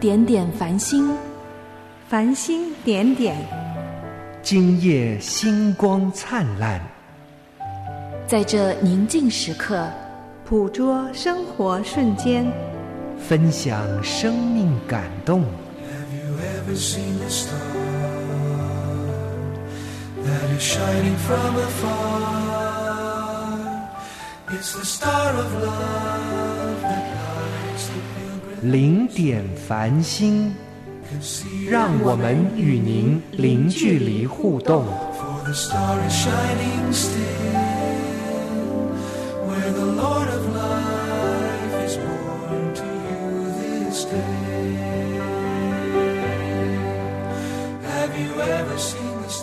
点点繁星， 繁星点点， 今夜星光灿烂。 在这宁静时刻， 捕捉生活瞬間， 分享生命感動。 Have you ever seen a star that is shining from afar? It's the star of love that lights the pilgrim. 零点繁星，让我们与您零距离互动。 For the star is shining still.Where the Lord of life is born to you this day. Have you ever seen the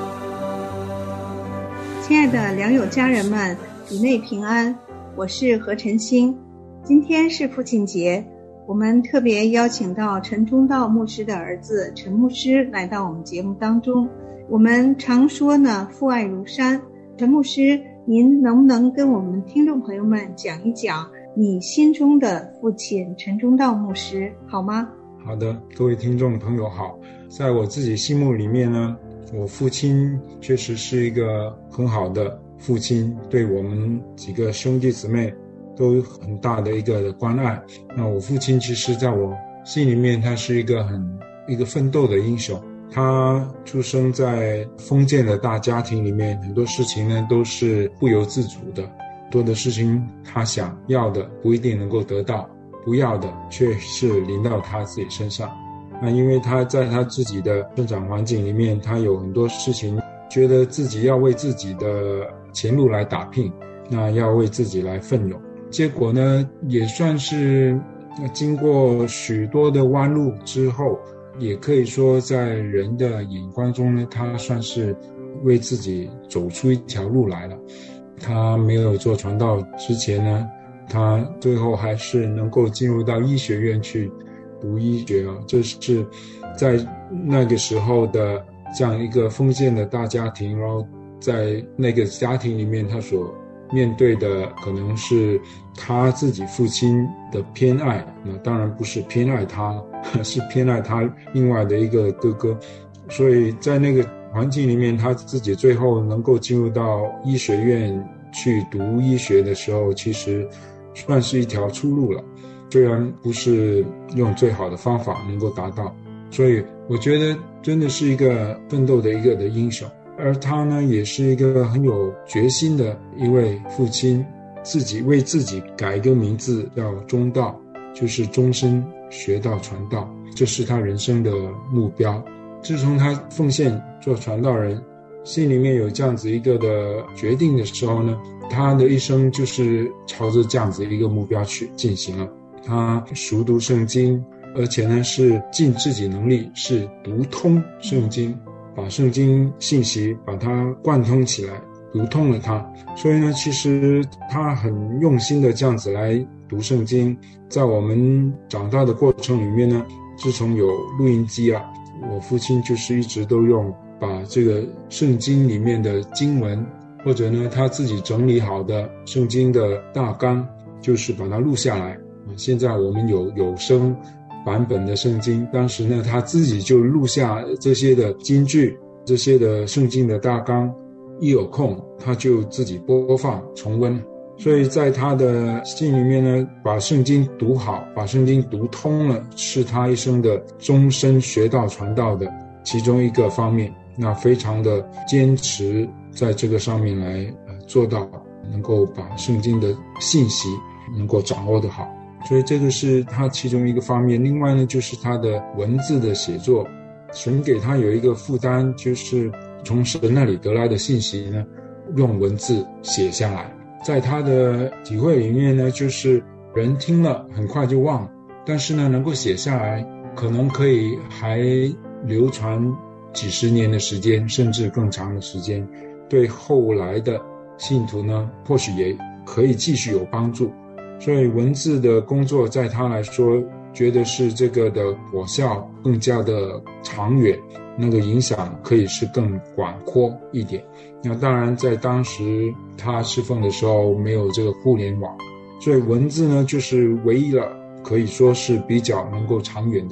star? 亲爱的良友家人们，主内平安，我是何晨星。今天是父亲节，我们特别邀请到陈忠道牧师的儿子陈牧师来到我们节目当中。我们常说呢，父爱如山。陈牧师，您能不能跟我们听众朋友们讲一讲你心中的父亲陈忠道牧师，好吗？ 好的，各位听众朋友好。在我自己心目里面呢，我父亲确实是一个很好的父亲，对我们几个兄弟姊妹都有很大的一个关爱。那我父亲其实在我心里面，他是一个奋斗的英雄。他出生在封建的大家庭里面，很多事情呢都是不由自主的，多的事情他想要的不一定能够得到，不要的却是临到他自己身上。那因为他在他自己的生长环境里面，他有很多事情觉得自己要为自己的前路来打拼，那要为自己来奋勇。结果呢，也算是经过许多的弯路之后，也可以说在人的眼光中呢，他算是为自己走出一条路来了。他没有做传道之前呢，他最后还是能够进入到医学院去读医学啊，这是在那个时候的这样一个封建的大家庭，然后在那个家庭里面，他所面对的可能是他自己父亲的偏爱，那当然不是偏爱他，是偏爱他另外的一个哥哥。所以在那个环境里面，他自己最后能够进入到医学院去读医学的时候，其实算是一条出路了，虽然不是用最好的方法能够达到。所以我觉得真的是一个奋斗的一个英雄。而他呢，也是一个很有决心的一位父亲，自己为自己改一个名字叫忠道，就是终身学道传道，这是他人生的目标。自从他奉献做传道人，心里面有这样子一个的决定的时候呢，他的一生就是朝着这样子一个目标去进行了。他熟读圣经，而且呢是尽自己能力是读通圣经，把圣经信息把它贯通起来，读通了它。所以呢，其实他很用心的这样子来读圣经。在我们长大的过程里面呢，自从有录音机啊，我父亲就是一直都用把这个圣经里面的经文，或者呢他自己整理好的圣经的大纲，就是把它录下来。现在我们有声版本的圣经，当时呢他自己就录下这些的金句，这些的圣经的大纲，一有空他就自己播放重温。所以在他的心里面呢，把圣经读好，把圣经读通了，是他一生的终身学道传道的其中一个方面。那非常的坚持在这个上面来做到能够把圣经的信息能够掌握得好。所以这个是他其中一个方面。另外呢，就是他的文字的写作，神给他有一个负担，就是从神那里得来的信息呢，用文字写下来。在他的体会里面呢，就是人听了很快就忘了，但是呢能够写下来，可能可以还流传几十年的时间，甚至更长的时间，对后来的信徒呢或许也可以继续有帮助。所以文字的工作在他来说，觉得是这个的果效更加的长远，那个影响可以是更广阔一点。那当然在当时他侍奉的时候没有这个互联网，所以文字呢就是唯一了可以说是比较能够长远的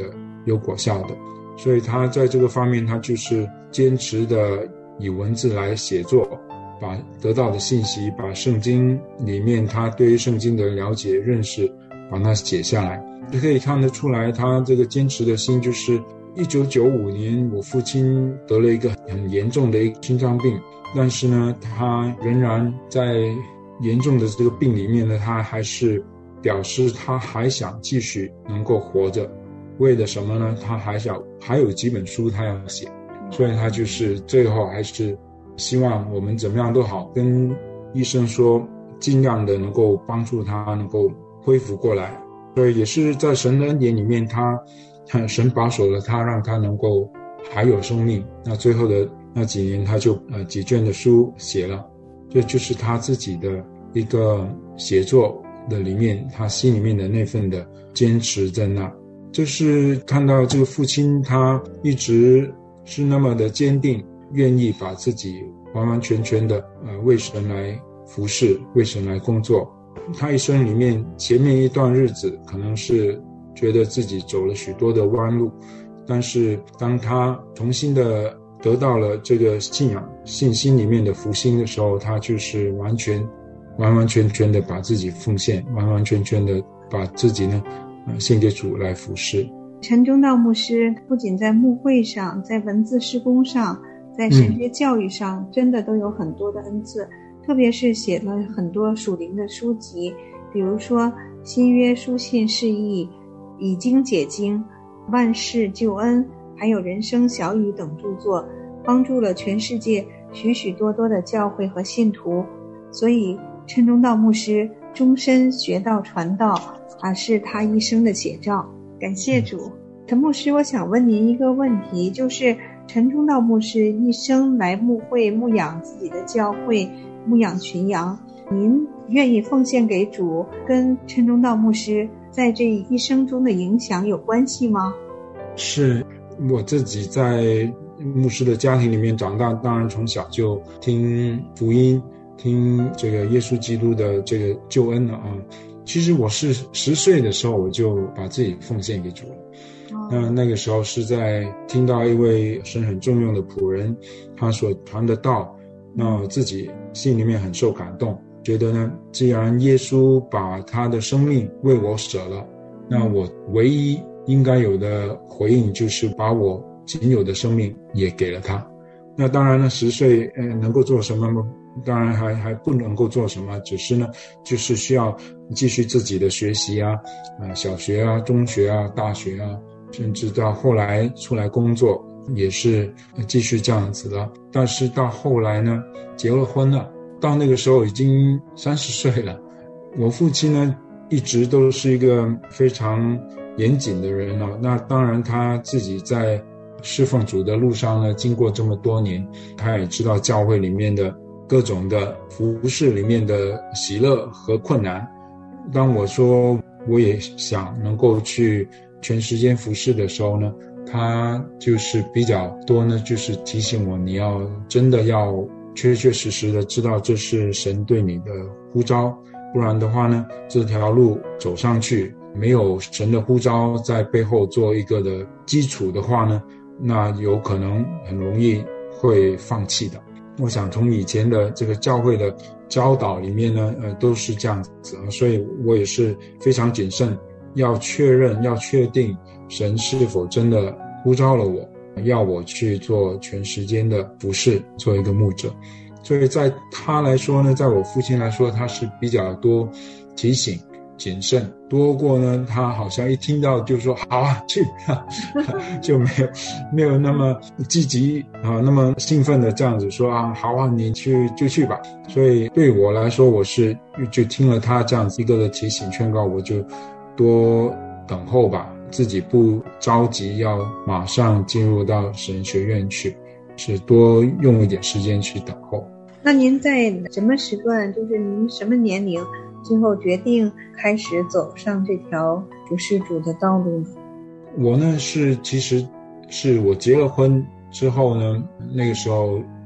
有果效的。所以他在这个方面，他就是坚持的以文字来写作，把得到的信息，把圣经里面他对于圣经的了解认识把它写下来。就可以看得出来他这个坚持的心，就是1995年我父亲得了一个很严重的一个心脏病，但是呢他仍然在严重的这个病里面呢，他还是表示他还想继续能够活着。为了什么呢？他还有几本书他要写，所以他就是最后还是希望我们怎么样都好，跟医生说尽量的能够帮助他能够恢复过来。所以也是在神的恩典里面，神保守了他，让他能够还有生命。那最后的那几年，他就几卷的书写了，这就是他自己的一个写作的里面，他心里面的那份的坚持在那。就是看到这个父亲，他一直是那么的坚定，愿意把自己完完全全的为神来服侍，为神来工作。他一生里面前面一段日子可能是觉得自己走了许多的弯路，但是当他重新的得到了这个信仰信心里面的复兴的时候，他就是完完全全的把自己奉献，完完全全的把自己呢献给主来服侍。 陈忠道牧师不仅在牧会上，在文字施工上，在神学教育上，真的都有很多的恩赐，特别是写了很多属灵的书籍，比如说新约书信释义、以经解经、万事救恩，还有人生小语等著作，帮助了全世界许许多多的教会和信徒。所以陈忠道牧师终身学道传道是他一生的写照。感谢主。陈牧师，我想问您一个问题，就是陈忠道牧师一生来牧会牧养自己的教会，牧养群羊，您愿意奉献给主，跟陈忠道牧师在这一生中的影响有关系吗？ 是，我自己在牧师的家庭里面长大，当然从小就听福音，听这个耶稣基督的这个救恩了啊。其实我是10岁的时候我就把自己奉献给主了。那个时候是在听到一位神很重用的仆人他所传的道，那自己心里面很受感动，觉得呢，既然耶稣把他的生命为我舍了，那我唯一应该有的回应就是把我仅有的生命也给了他。那当然呢，10岁能够做什么吗？当然还不能够做什么，只是呢就是需要继续自己的学习啊，小学啊、中学啊、大学啊，甚至到后来出来工作也是继续这样子了。但是到后来呢，结了婚了，到那个时候已经30岁了。我父亲呢一直都是一个非常严谨的人哦。那当然他自己在侍奉主的路上呢，经过这么多年，他也知道教会里面的各种的服事里面的喜乐和困难。当我说我也想能够去全时间服事的时候呢，他就是比较多呢，就是提醒我，你要真的要确确实实的知道这是神对你的呼召，不然的话呢，这条路走上去没有神的呼召在背后做一个的基础的话呢，那有可能很容易会放弃的。我想从以前的这个教会的教导里面呢，都是这样子啊，所以我也是非常谨慎，要确认、要确定神是否真的呼召了我，要我去做全时间的服事，做一个牧者。所以在他来说呢，在我父亲来说，他是比较多提醒、谨慎，多过呢他好像一听到就说好啊去就没有那么积极啊，那么兴奋的这样子说啊好啊你去就去吧。所以对我来说，我是就听了他这样子一个的提醒劝告，我就多等候吧，自己不着急要马上进入到神学院去，是多用一点时间去等候。 那您在什么时段，就是您什么年龄最后决定开始走上这条服事主的道路呢？我呢其实是我结了婚之后呢，那个时候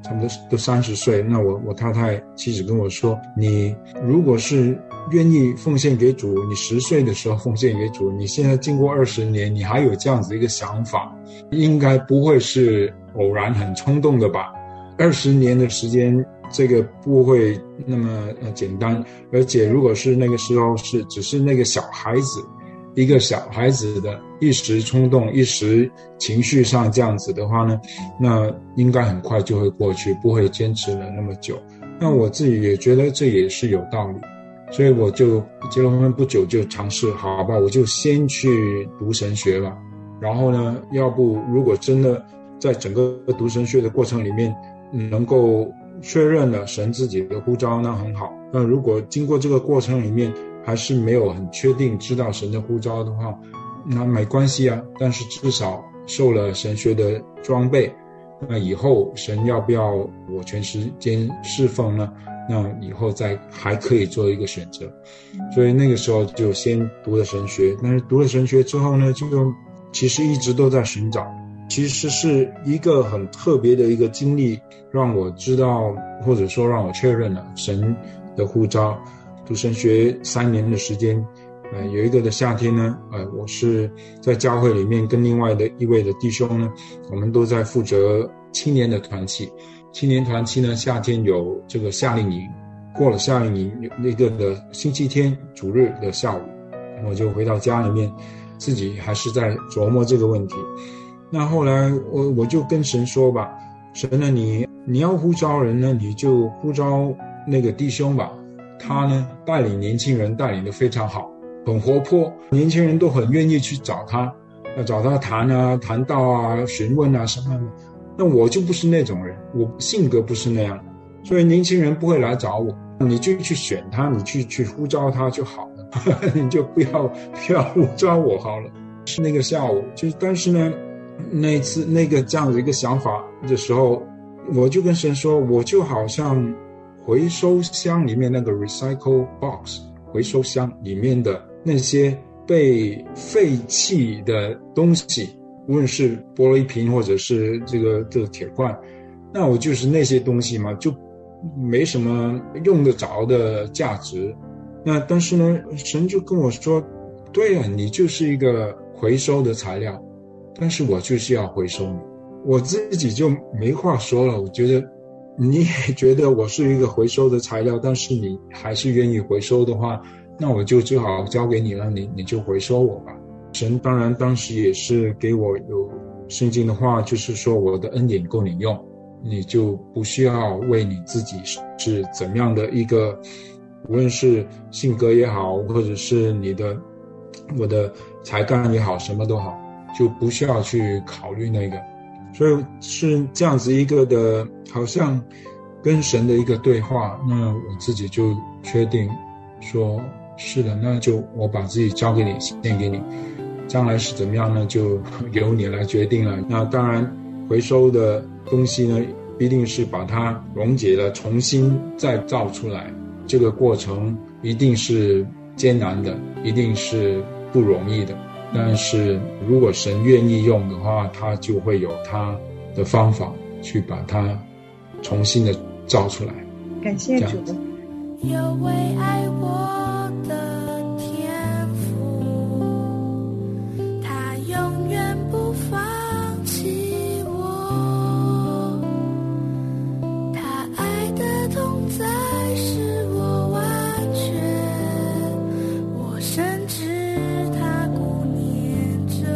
差不多都30岁。那我太太妻子跟我说，你如果是愿意奉献给主，你10岁的时候奉献给主，你现在经过20年，你还有这样子一个想法，应该不会是偶然很冲动的吧？20年的时间，这个不会那么简单。而且如果是那个时候只是那个小孩子，一个小孩子的一时冲动、一时情绪上这样子的话呢，那应该很快就会过去，不会坚持了那么久。那我自己也觉得这也是有道理，所以我就结了婚不久就尝试，好吧，我就先去读神学吧。然后呢，要不如果真的在整个读神学的过程里面能够确认了神自己的呼召，那很好。那如果经过这个过程里面还是没有很确定知道神的呼召的话，那没关系啊，但是至少受了神学的装备，那以后神要不要我全时间侍奉呢？那以后再还可以做一个选择。所以那个时候就先读了神学，但是读了神学之后呢，就其实一直都在寻找。其实是一个很特别的一个经历，让我知道，或者说让我确认了神的呼召。读神学3年的时间，有一个的夏天呢，我是在教会里面跟另外的一位的弟兄呢，我们都在负责青年的团契。青年团契呢，夏天有这个夏令营，过了夏令营那个的星期天主日的下午，我就回到家里面，自己还是在琢磨这个问题。那后来我就跟神说吧，神呢，你要呼召人呢，你就呼召那个弟兄吧。他呢带领年轻人带领得非常好，很活泼，年轻人都很愿意去找他，要找他谈道啊，询问啊什么的。那我就不是那种人，我性格不是那样，所以年轻人不会来找我，你就去选他，你去呼召他就好了你就不要呼召我好了。是那个下午，但是呢，那一次那个这样的一个想法的时候，我就跟神说，我就好像回收箱里面那个 recycle box 回收箱里面的那些被废弃的东西，无论是玻璃瓶或者是这个铁罐，那我就是那些东西嘛，就没什么用得着的价值。那但是呢，神就跟我说，对啊，你就是一个回收的材料，但是我就是要回收你。我自己就没话说了，我觉得你也觉得我是一个回收的材料，但是你还是愿意回收的话，那我就只好交给你了，你就回收我吧。神当然当时也是给我有圣经的话，就是说我的恩典够你用，你就不需要为你自己是怎么样的一个，无论是性格也好，或者是我的才干也好，什么都好，就不需要去考虑那个。所以是这样子一个的，好像跟神的一个对话。那我自己就确定说，是的，那就我把自己交给你，献给你，将来是怎么样呢，就由你来决定了。那当然回收的东西呢，必定是把它溶解了，重新再造出来，这个过程一定是艰难的，一定是不容易的。但是如果神愿意用的话，他就会有他的方法去把它重新的造出来。 感谢主。 有位爱我的天父，他永远不放弃我，他爱的同在使我完全，我深知他顾念着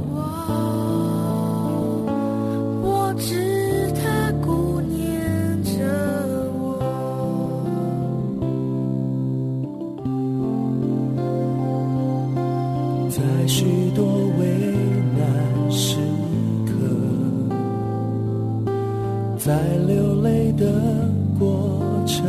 我，我知他顾念着我。 在许多危难时刻，在流泪的过程，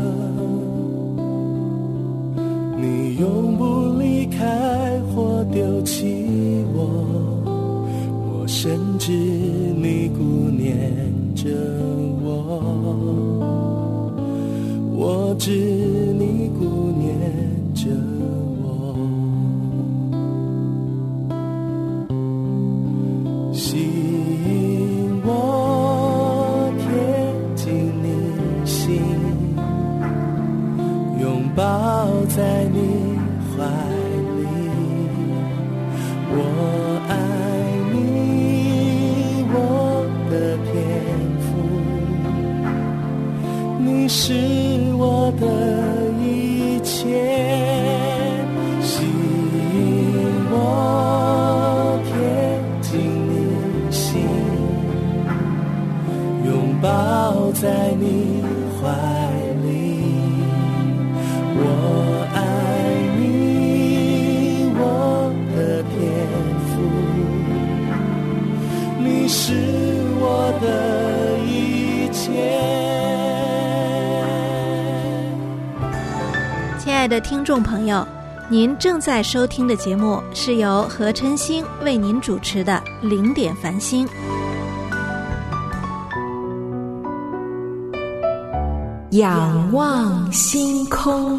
你永不离开或丢弃我，我深知你顾念着我，我知你顾念着我。吸引我贴近你怀里，我爱你，我的天父，你是我的一切。 亲爱的听众朋友，您正在收听的节目是由何晨星为您主持的零点繁星。 仰望星空，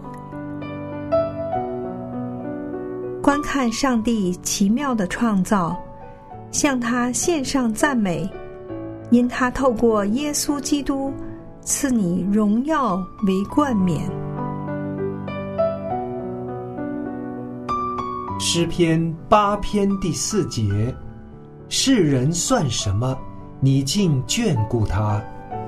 观看上帝奇妙的创造，向他献上赞美，因他透过耶稣基督赐你荣耀为冠冕。 诗篇8篇第4节，世人算什么，你竟眷顾他。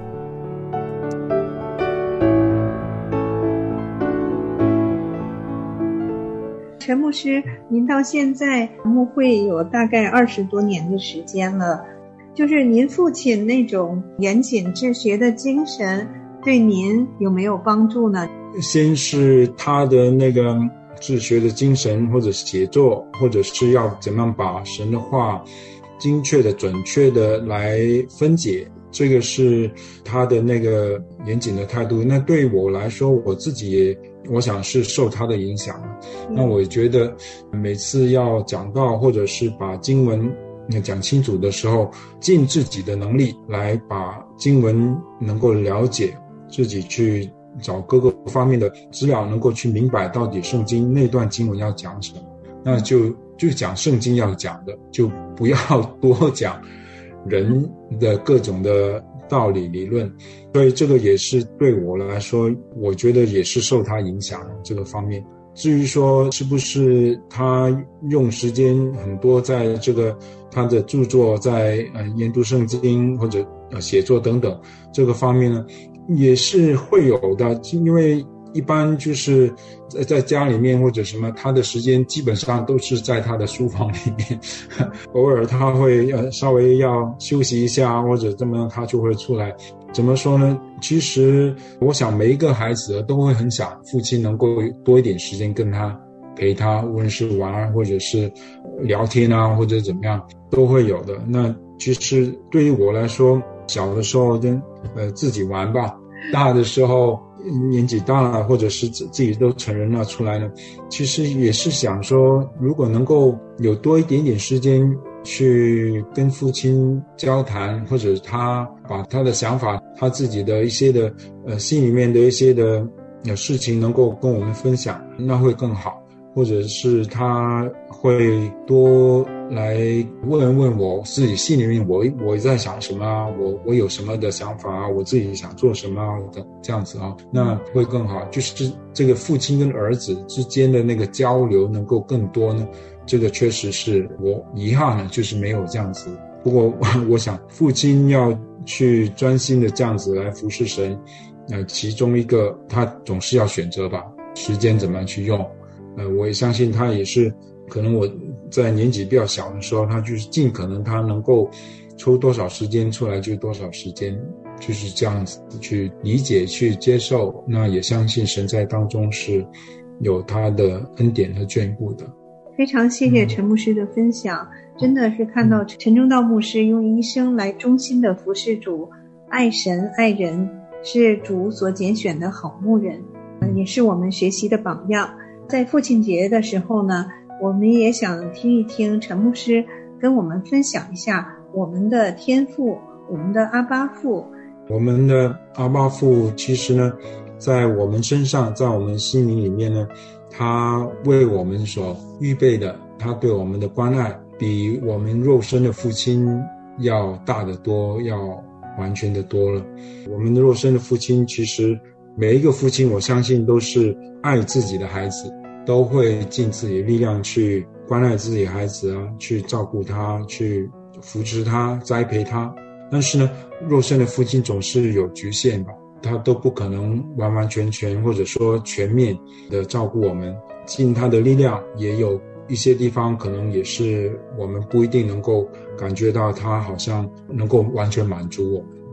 陈牧师，您到现在牧会有大概20多年的时间了，就是您父亲那种严谨治学的精神对您有没有帮助呢？ 先是他的那个治学的精神，或者写作，或者是要怎么样把神的话精确的准确的来分解，这个是他的那个严谨的态度。那对我来说，我自己也我想是受他的影响。那我觉得每次要讲道或者是把经文讲清楚的时候，尽自己的能力来把经文能够了解，自己去找各个方面的资料，能够去明白到底圣经那段经文要讲什么，那就讲圣经要讲的，就不要多讲人的各种的道理理论。所以这个也是对我来说，我觉得也是受他影响的这个方面。至于说是不是他用时间很多在这个他的著作，在研读圣经或者写作等等这个方面呢，也是会有的。因为一般就是在家里面或者什么，他的时间基本上都是在他的书房里面偶尔他会稍微要休息一下或者这么样，他就会出来。怎么说呢，其实我想每一个孩子都会很想父亲能够多一点时间跟他陪他，无论是玩或者是聊天啊，或者怎么样都会有的。那其实对于我来说，小的时候跟自己玩吧，大的时候年纪大了或者是自己都成人了出来了，其实也是想说，如果能够有多一点点时间去跟父亲交谈，或者他把他的想法，他自己的一些的心里面的一些的事情能够跟我们分享，那会更好。或者是他会多来问我自己心里面我在想什么啊，我有什么的想法啊，我自己想做什么啊的这样子啊，那会更好。就是这个父亲跟儿子之间的那个交流能够更多呢，这个确实是我遗憾了，就是没有这样子。不过我想父亲要去专心的这样子来服侍神，其中一个他总是要选择吧，时间怎么样去用。我也相信他也是，可能我在年纪比较小的时候，他就是尽可能他能够抽多少时间出来就多少时间，就是这样子去理解去接受。那也相信神在当中是有他的恩典和眷顾的。 非常谢谢陈牧师的分享，真的是看到陈忠道牧师用一生来忠心的服侍主，爱神爱人，是主所拣选的好牧人，也是我们学习的榜样。在父亲节的时候呢，我们也想听一听陈牧师跟我们分享一下我们的天父，我们的阿爸父。 我们的阿爸父其实呢，在我们身上，在我们心灵里面呢，他为我们所预备的，他对我们的关爱比我们肉身的父亲要大得多，要完全的多了。我们的肉身的父亲，其实每一个父亲我相信都是爱自己的孩子，都会尽自己的力量去关爱自己的孩子啊，去照顾他，去扶持他，栽培他。但是呢，肉身的父亲总是有局限吧，他都不可能完完全全或者说全面的照顾我们，尽他的力量，也有一些地方可能也是我们不一定能够感觉到他好像能够完全满足我们。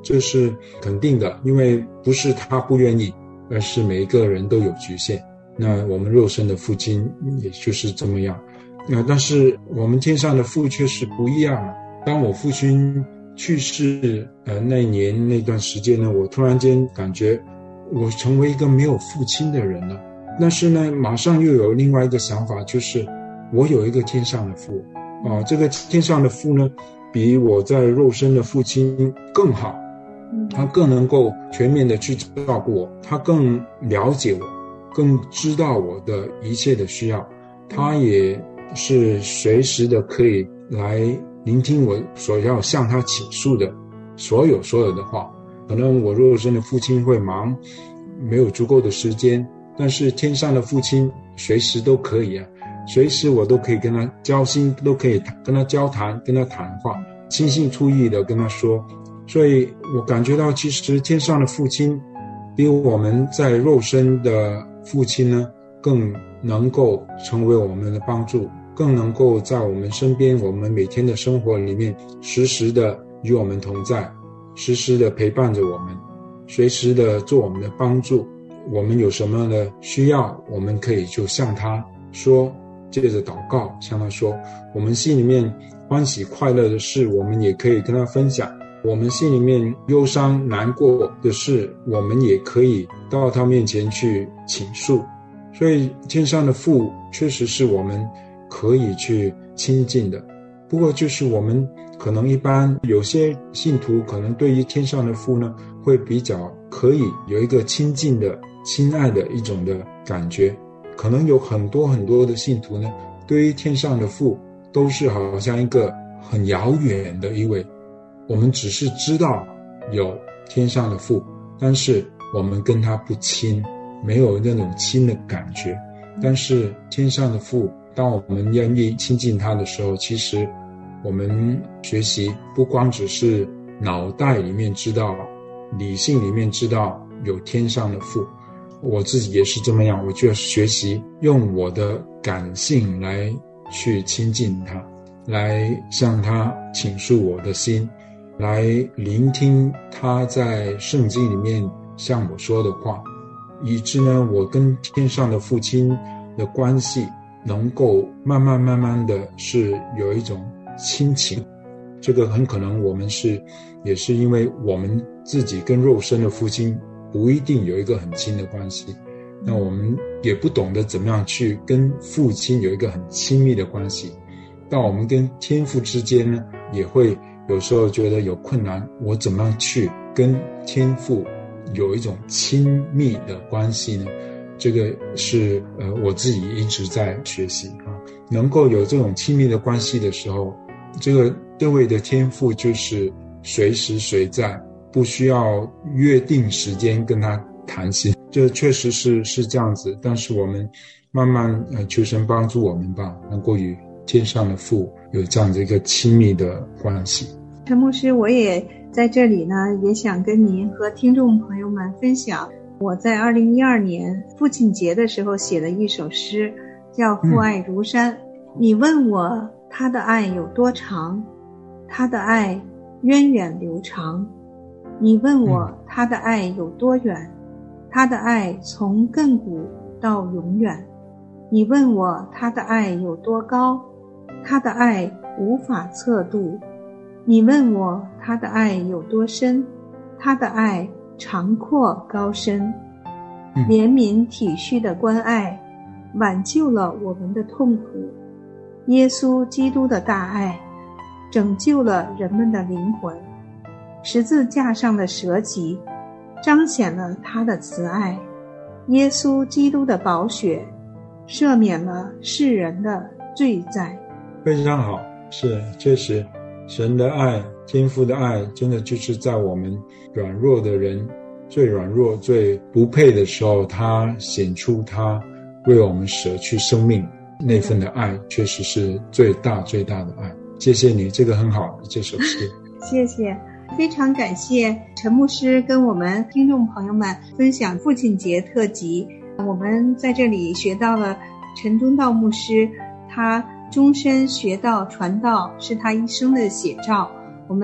这是肯定的，因为不是他不愿意，而是每一个人都有局限。那我们肉身的父亲也就是这么样。但是我们天上的父却是不一样的。当我父亲去世那一年那段时间呢，我突然间感觉我成为一个没有父亲的人了。但是呢，马上又有另外一个想法，就是我有一个天上的父这个天上的父呢，比我在肉身的父亲更好，他更能够全面的去照顾我，他更了解我，更知道我的一切的需要，他也是随时的可以来聆听我所要向他倾诉的所有的话。可能我肉身的父亲会忙，没有足够的时间，但是天上的父亲随时都可以随时我都可以跟他交心，都可以跟他交谈，跟他谈话，倾心吐意的跟他说。所以我感觉到其实天上的父亲比我们在肉身的父亲呢更能够成为我们的帮助，更能够在我们身边，我们每天的生活里面时时的与我们同在，时时的陪伴着我们，随时的做我们的帮助。我们有什么的需要，我们可以就向他说，借着祷告向他说。我们心里面欢喜快乐的事，我们也可以跟他分享。我们心里面忧伤难过的事，我们也可以到他面前去倾诉。所以天上的父确实是我们可以去亲近的。不过就是我们可能一般有些信徒可能对于天上的父呢，会比较可以有一个亲近的亲爱的一种的感觉。可能有很多的信徒呢，对于天上的父都是好像一个很遥远的一位。我们只是知道有天上的父，但是我们跟他不亲，没有那种亲的感觉。但是天上的父，当我们愿意亲近他的时候，其实我们学习不光只是脑袋里面知道，理性里面知道有天上的父。我自己也是这么样，我就要学习用我的感性来去亲近他，来向他倾诉我的心，来聆听他在圣经里面向我说的话，以致呢，我跟天上的父亲的关系能够慢慢的是有一种亲情。这个很可能我们也是因为我们自己跟肉身的父亲不一定有一个很亲的关系，那我们也不懂得怎么样去跟父亲有一个很亲密的关系。但我们跟天父之间呢，也会有时候觉得有困难，我怎么样去跟天父有一种亲密的关系呢？这个是我自己一直在学习能够有这种亲密的关系的时候，这位的天父就是随时随在，不需要约定时间跟他谈心。这确实是这样子，但是我们慢慢求神帮助我们吧，能够与天上的父有这样的一个亲密的关系。 陈牧师，我也在这里呢，也想跟您和听众朋友们分享我在2012年父亲节的时候写的一首诗，叫父爱如山。你问我他的爱有多长，他的爱源远流长。你问我他的爱有多远，他的爱从亘古到永远。你问我他的爱有多高，他的爱无法测度。你问我他的爱有多深，他的爱长阔高深。怜悯体恤的关爱挽救了我们的痛苦，耶稣基督的大爱拯救了人们的灵魂，十字架上的舍己彰显了他的慈爱，耶稣基督的宝血赦免了世人的罪债。 非常好，是确实神的爱，天父的爱真的就是在我们软弱的人最软弱最不配的时候，他显出他为我们舍去生命那份的爱，确实是最大的爱。谢谢你，这个很好的这首诗。 谢谢，非常感谢陈牧师跟我们听众朋友们分享父亲节特辑。我们在这里学到了陈忠道牧师他终身学道传道是他一生的写照。我们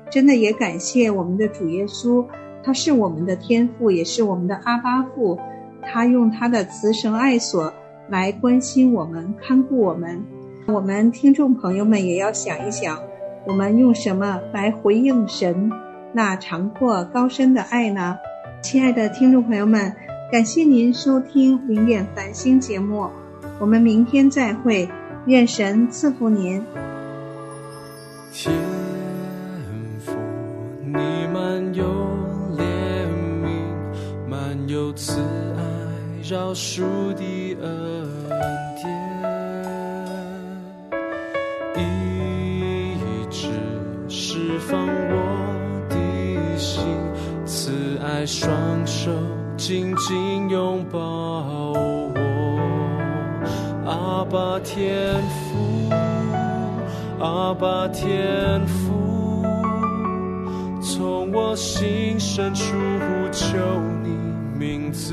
真的也感谢我们的主耶稣，他是我们的天父，也是我们的阿爸父，他用他的慈神爱所来关心我们，看顾我们。我们听众朋友们也要想一想，我们用什么来回应神那长阔高深的爱呢？亲爱的听众朋友们，感谢您收听灵点繁星节目，我们明天再会，愿神赐福您。 天父，你满有怜悯，满有慈爱，饶恕的恩典，一直释放我的心，慈爱双手紧紧拥抱我。阿爸天父，阿爸天父，从我心深处呼求你名字，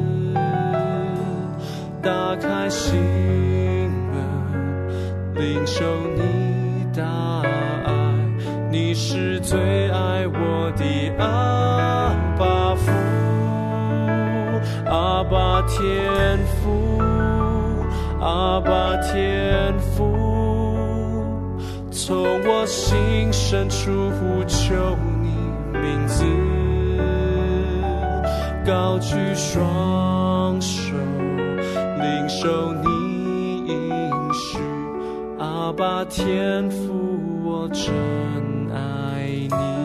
打开心门，领受你大爱，你是最爱我的阿爸父，阿爸天父，阿爸天父，从我心深处呼求你名字，高举双手，领受你应许，阿爸天父，我真爱你。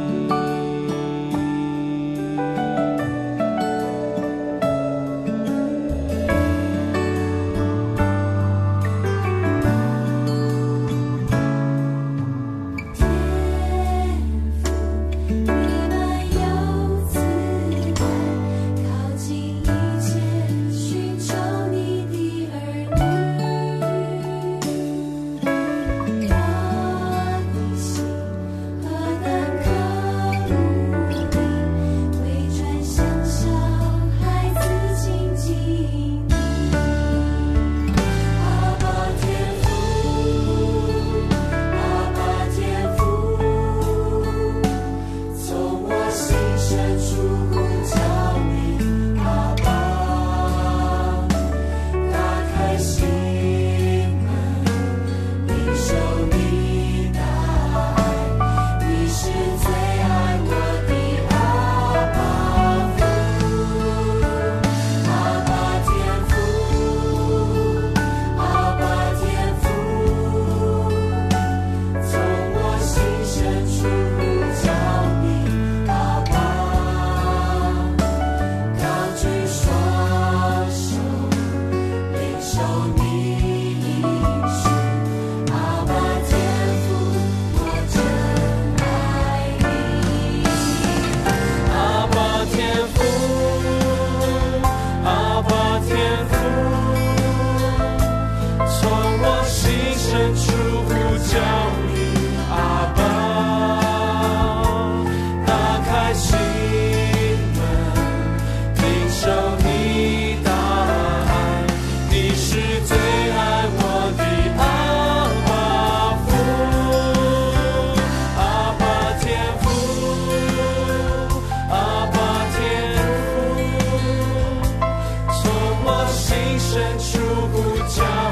深处呼叫